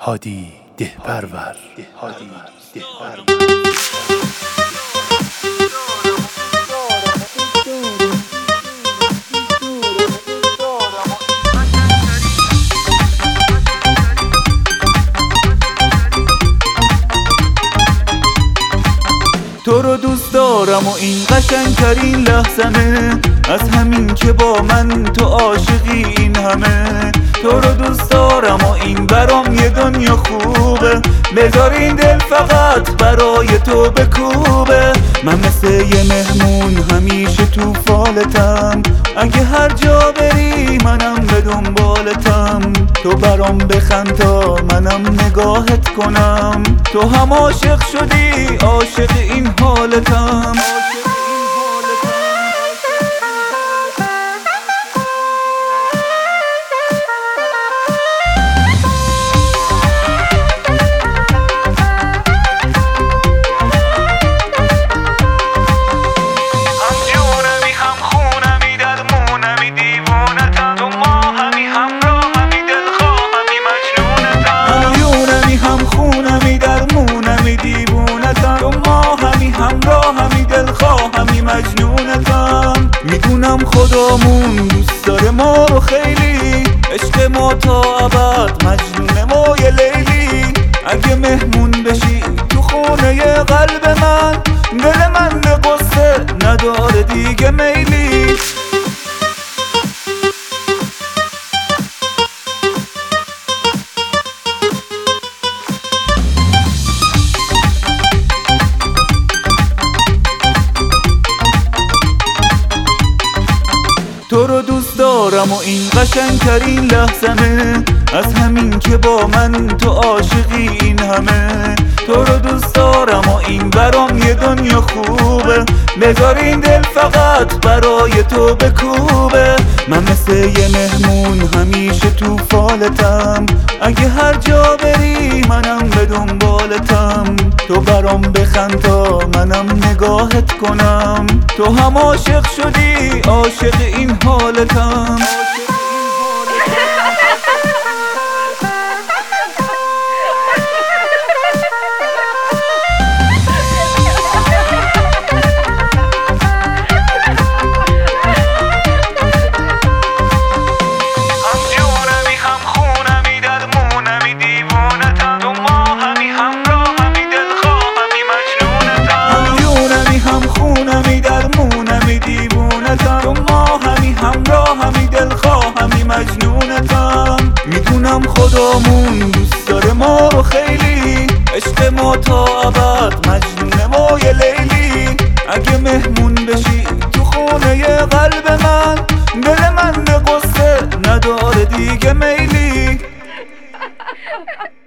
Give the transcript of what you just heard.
هادی دهپرور. تو رو دوست دارم و این قشنگترین لحظمه، از همین که با من تو عاشقی این همه. تو رو دوست دارم و این برام یه دنیا خوبه، بذار این دل فقط برای تو بکوبه. من مثل یه مهمون همیشه تو فالتم، اگه هر جا بری منم به دنبالتم. تو برام بخند تا منم نگاهت کنم، تو هم عاشق شدی عاشق این حالتم. مجنونتم، میدونم خدامون دوست داره ما رو خیلی، عشق ما تا ابد مجنون ما یه لیلی. اگه مهمون بشی تو خونه ی قلب من، دل من به قصه نداره دیگه میلی. تو رو دوست دارم و این قشنگترین لحظمه، از همین که با من تو عاشقی این همه. تو رو دوست دارم و این برام یه دنیا خوبه، بذار این دل فقط برای تو بکوبه. من مثل یه مهمون همیشه تو فالتم، اگه هر جا بری منم به دنبالتم. تو برام بخند تا منم نگاهت کنم، تو هم عاشق شدی عاشق این حالتم. مجنونتم، میدونم خدامون دوست داره ما رو خیلی، عشق ما تا ابد مجنون ما یه لیلی. اگه مهمون بشی تو خونه ی قلب من، دل من به قصه نداره دیگه میلی.